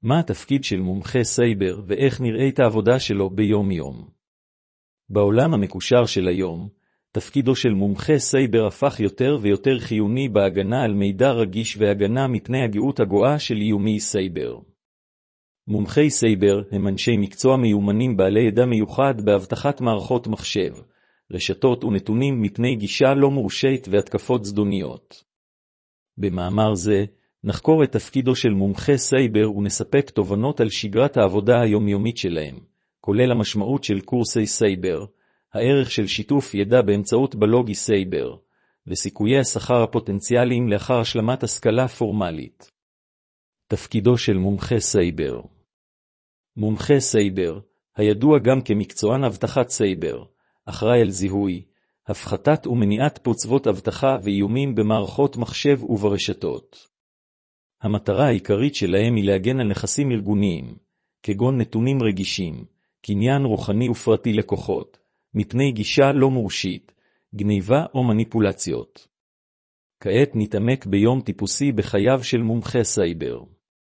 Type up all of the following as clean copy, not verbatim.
מה התפקיד של מומחה סייבר ואיך נראית העבודה שלו ביום-יום? בעולם המקושר של היום, תפקידו של מומחה סייבר הפך יותר ויותר חיוני בהגנה על מידע רגיש והגנה מפני הגאות הגואה של איומי סייבר. מומחי סייבר הם אנשי מקצוע מיומנים בעלי ידע מיוחד באבטחת מערכות מחשב, רשתות ונתונים מפני גישה לא מורשית והתקפות זדוניות. במאמר זה, נחקור את תפקידו של מומחה סייבר ונספק תובנות על שגרת העבודה היומיומית שלהם, כולל המשמעות של קורסי סייבר, הערך של שיתוף ידע באמצעות בלוגי סייבר, וסיכויי השכר הפוטנציאליים לאחר השלמת השכלה פורמלית. תפקידו של מומחה סייבר. מומחה סייבר, הידוע גם כמקצוען אבטחת סייבר, אחראי על זיהוי, הפחתת ומניעת פוצבות אבטחה ואיומים במערכות מחשב וברשתות. המטרה העיקרית שלהם היא להגן על נכסים ארגוניים, כגון נתונים רגישים, קניין רוחני ופרטי לקוחות, מפני גישה לא מורשית, גניבה או מניפולציות. כעת נתעמק ביום טיפוסי בחייו של מומחה סייבר.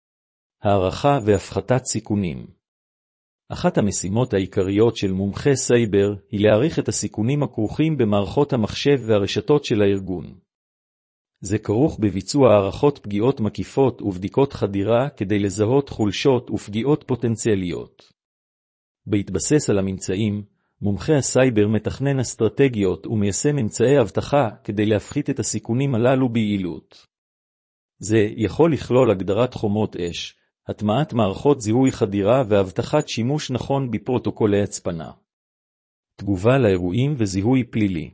הערכה והפחתת סיכונים. אחת המשימות העיקריות של מומחה סייבר היא להעריך את הסיכונים הכרוכים במערכות המחשב והרשתות של הארגון. זה כרוך בביצוע הערכות פגיעות מקיפות ובדיקות חדירה כדי לזהות חולשות ופגיעות פוטנציאליות. בהתבסס על הממצאים, מומחה הסייבר מתכנן אסטרטגיות ומיישם אמצעי אבטחה כדי להפחית את הסיכונים הללו ביעילות. זה יכול לכלול הגדרת חומות אש, הטמעת מערכות זיהוי חדירה והבטחת שימוש נכון בפרוטוקולי הצפנה. תגובה לאירועים וזיהוי פלילי.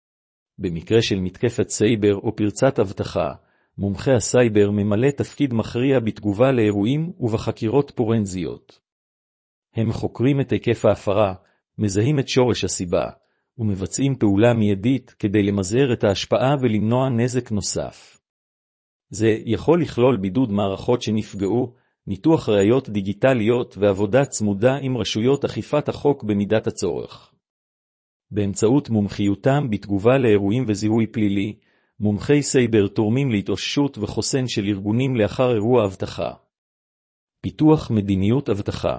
במקרה של מתקפת סייבר או פרצת אבטחה, מומחה הסייבר ממלא תפקיד מכריע בתגובה לאירועים ובחקירות פורנזיות. הם חוקרים את היקף ההפרה, מזהים את שורש הסיבה, ומבצעים פעולה מיידית כדי למזער את ההשפעה ולמנוע נזק נוסף. זה יכול לכלול בידוד מערכות שנפגעו, ניתוח ראיות דיגיטליות ועבודה צמודה עם רשויות אכיפת החוק במידת הצורך. באמצעות מומחיותם בתגובה לאירועים וזיהוי פלילי, מומחי סייבר תורמים להתאוששות וחוסן של ארגונים לאחר אירוע אבטחה. פיתוח מדיניות אבטחה.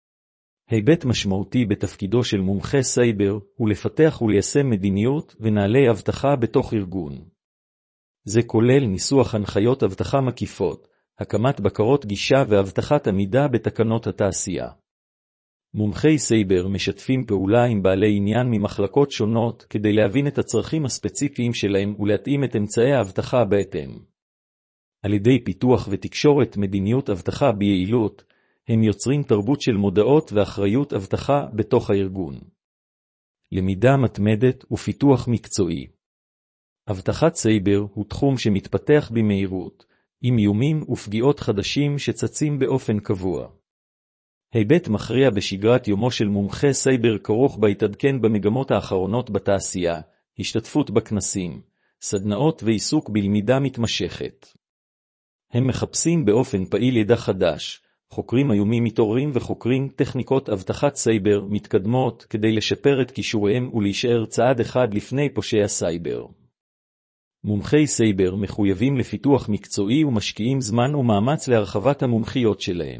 היבט משמעותי בתפקידו של מומחה סייבר הוא לפתח וליישם מדיניות ונהלי אבטחה בתוך ארגון. זה כולל ניסוח הנחיות אבטחה מקיפות, הקמת בקרות גישה והבטחת עמידה בתקנות התעשייה. מומחי סייבר משתפים פעולה עם בעלי עניין ממחלקות שונות כדי להבין את הצרכים הספציפיים שלהם ולהתאים את אמצעי האבטחה בהתאם. על ידי פיתוח ותקשורת מדיניות אבטחה ביעילות, הם יוצרים תרבות של מודעות ואחריות אבטחה בתוך הארגון. למידה מתמדת ופיתוח מקצועי. אבטחת סייבר הוא תחום שמתפתח במהירות, עם איומים ופגיעות חדשים שצצים באופן קבוע. היבט מכריע בשגרת יומו של מומחה סייבר כרוך בהתעדכן במגמות האחרונות בתעשייה, השתתפות בכנסים, סדנאות ועיסוק בלמידה מתמשכת. הם מחפשים באופן פעיל ידע חדש, חוקרים איומים מתעוררים וחוקרים טכניקות אבטחת סייבר מתקדמות כדי לשפר את כישוריהם ולהישאר צעד אחד לפני פושעי הסייבר. מומחי סייבר מחויבים לפיתוח מקצועי ומשקיעים זמן ומאמץ להרחבת המומחיות שלהם.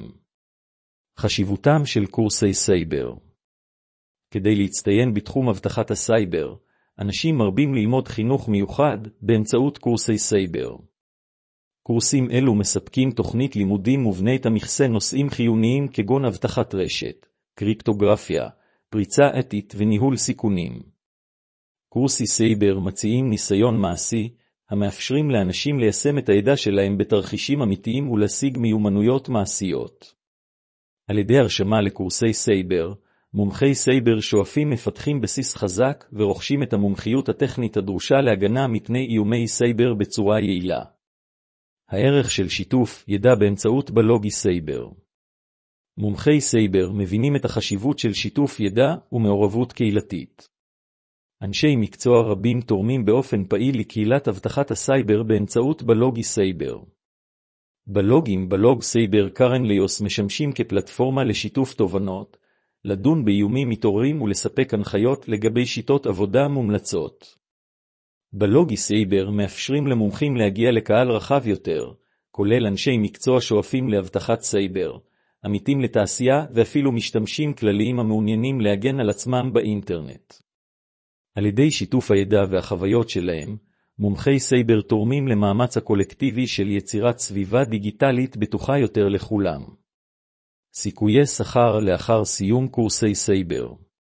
חשיבותם של קורסי סייבר. כדי להצטיין בתחום אבטחת הסייבר, אנשים מרבים ללמוד חינוך מיוחד באמצעות קורסי סייבר. קורסים אלו מספקים תוכנית לימודים מובנית המכסה נושאים חיוניים כגון אבטחת רשת, קריפטוגרפיה, פריצה אתית וניהול סיכונים. קורסי סייבר מציעים ניסיון מעשי, המאפשרים לאנשים ליישם את הידע שלהם בתרחישים אמיתיים ולהשיג מיומנויות מעשיות. על ידי הרשמה לקורסי סייבר, מומחי סייבר שואפים מפתחים בסיס חזק ורוכשים את המומחיות הטכנית הדרושה להגנה מפני איומי סייבר בצורה יעילה. הערך של שיתוף ידע באמצעות בלוגי סייבר. מומחי סייבר מבינים את החשיבות של שיתוף ידע ומעורבות קהילתית. אנשי מקצוע רבים תורמים באופן פעיל לקהילת אבטחת הסייבר באמצעות בלוגי סייבר. בלוגים בלוג סייבר קרנליוס משמשים כפלטפורמה לשיתוף תובנות, לדון באיומים מתעוררים ולספק הנחיות לגבי שיטות עבודה מומלצות. בלוגי סייבר מאפשרים למומחים להגיע לקהל רחב יותר, כולל אנשי מקצוע שואפים לאבטחת סייבר, עמיתים לתעשייה ואפילו משתמשים כלליים המעוניינים להגן על עצמם באינטרנט. על ידי שיתוף הידע והחוויות שלהם, מומחי סייבר תורמים למאמץ הקולקטיבי של יצירת סביבה דיגיטלית בטוחה יותר לכולם. סיכויי שכר לאחר סיום קורסי סייבר.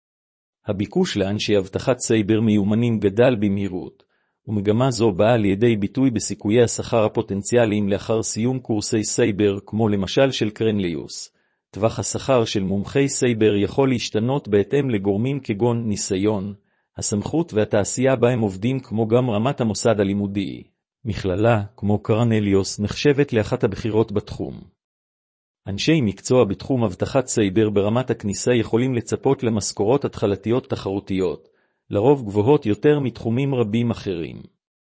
הביקוש לאנשי אבטחת סייבר מיומנים גדל במהירות, ומגמה זו באה לידי ביטוי בסיכויי השכר הפוטנציאליים לאחר סיום קורסי סייבר, כמו למשל של קרנליוס. טווח השכר של מומחי סייבר יכול להשתנות בהתאם לגורמים כגון ניסיון, הסמכות והתעשייה בהם עובדים, כמו גם רמת המוסד הלימודי. מכללה, כמו קרנליוס, נחשבת לאחת הבחירות בתחום. אנשי מקצוע בתחום אבטחת סייבר ברמת הכניסה יכולים לצפות למשכורות התחלתיות תחרותיות, לרוב גבוהות יותר מתחומים רבים אחרים.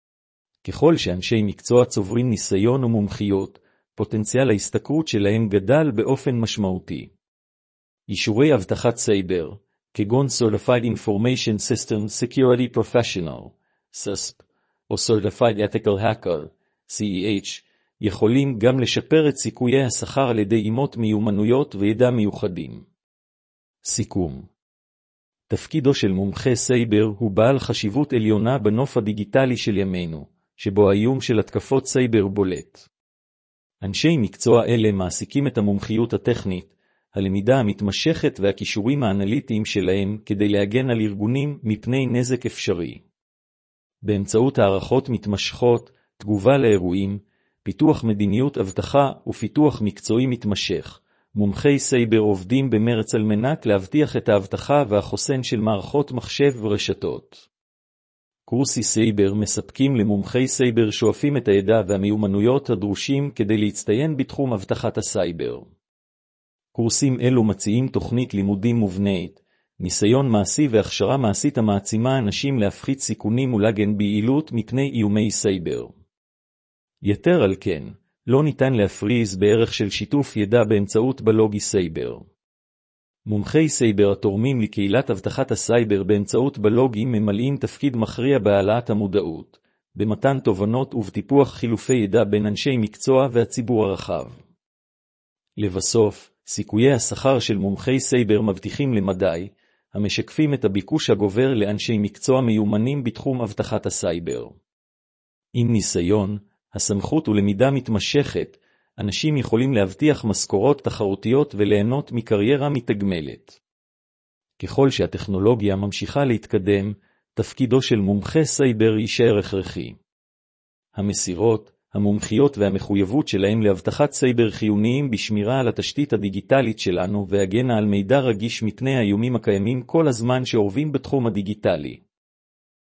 ככל שאנשי מקצוע צוברים ניסיון ומומחיות, פוטנציאל ההשתכרות שלהם גדל באופן משמעותי. אישורי אבטחת סייבר, כגון Certified Information System Security Professional, CISP, או Certified Ethical Hacker, CEH, יכולים גם לשפר את סיכויי השכר על ידי אימות מיומנויות וידע מיוחדים. סיכום. תפקידו של מומחה סייבר הוא בעל חשיבות עליונה בנוף הדיגיטלי של ימינו, שבו האיום של התקפות סייבר בולט. אנשי מקצוע אלה מעסיקים את המומחיות הטכנית, הלמידה המתמשכת והכישורים האנליטיים שלהם כדי להגן על ארגונים מפני נזק אפשרי. באמצעות הערכות מתמשכות, תגובה לאירועים, פיתוח מדיניות אבטחה ופיתוח מקצועי מתמשך, מומחי סייבר עובדים במרץ על מנת להבטיח את האבטחה והחוסן של מערכות מחשב ורשתות. קורסי סייבר מספקים למומחי סייבר שואפים את הידע והמיומנויות הדרושים כדי להצטיין בתחום אבטחת הסייבר. קורסים אלו מציעים תוכנית לימודים מובנית, ניסיון מעשי והכשרה מעשית המעצימה אנשים להפחית סיכונים ולהגן ביעילות מפני איומי סייבר. יתר על כן, לא ניתן להפריז בערך של שיתוף ידע באמצעות בלוגי סייבר. מומחי סייבר התורמים לקהילת אבטחת הסייבר באמצעות בלוגים ממלאים תפקיד מכריע בהעלאת המודעות, במתן תובנות ובטיפוח חילופי ידע בין אנשי מקצוע והציבור הרחב. לבסוף, סיכויי השכר של מומחי סייבר מבטיחים למדי, המשקפים את הביקוש הגובר לאנשי מקצוע מיומנים בתחום אבטחת הסייבר. עם ניסיון, הסמכות ולמידה מתמשכת, אנשים יכולים להבטיח משכורות תחרותיות וליהנות מקריירה מתגמלת. ככל שהטכנולוגיה ממשיכה להתקדם, תפקידו של מומחה סייבר יישאר הכרחי. המסירות, המומחיות והמחויבות שלהם להבטחת סייבר חיוניים בשמירה על התשתית הדיגיטלית שלנו והגנה על מידע רגיש מפני האיומים הקיימים כל הזמן שאורבים בתחום הדיגיטלי.